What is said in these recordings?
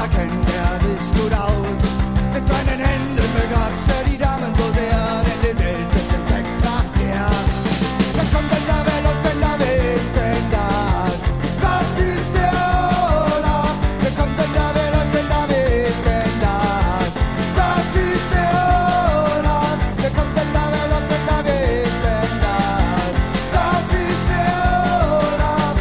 kennt er sich gut aus. Mit seinen Händen begrapscht er die Damen so sehr, denn den Welt bis in 6 macht er. Da kommt ein Nabel und ein Nabel ist denn das? Das ist der Olaf. Da kommt ein Nabel und ein Nabel ist denn das? Das ist der Olaf. Da kommt ein Nabel und ein Nabel ist denn das? Das ist der Olaf.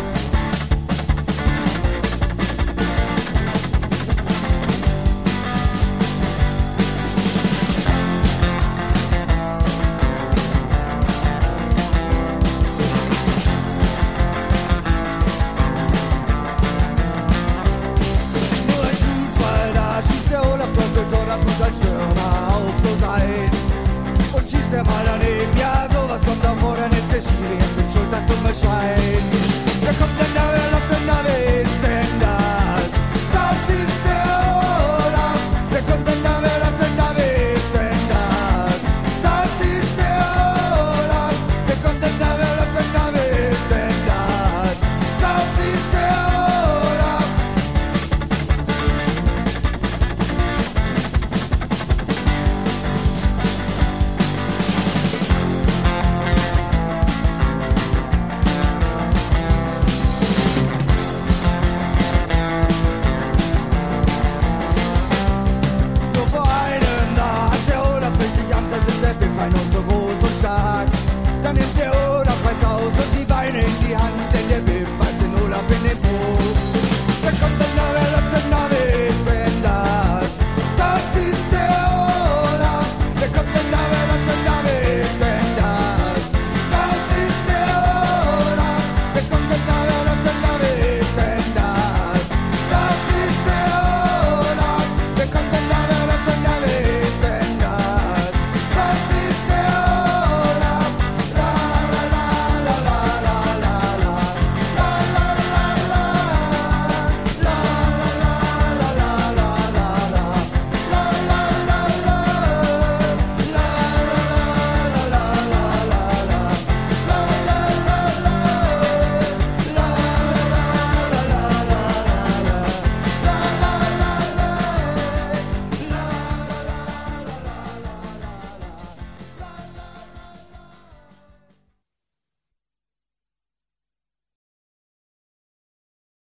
Nur ein Fußball, da schießt der Olaf Tor, das muss ein Stürmer auch so sein. Und schießt er mal daneben, ja, sowas kommt auch vor, dann ist der Schiri jetzt mit Schultern zum Bescheid. Da kommt der Nabel auf den Nabel, ist denn das? Das ist der Olaf. Da kommt der Nabel auf den Nabel, ist denn das? Das ist der Olaf. Da kommt der Nabel auf den Nabel, ist denn das? Das ist der Olaf. Nur vor einem, da hat der Olaf richtig Angst, das ist der Bildfeind und so groß und stark. Dann nimmt der Olaf weiß aus und die Beine in die Hand, denn der Biff weiß den Olaf in den Po.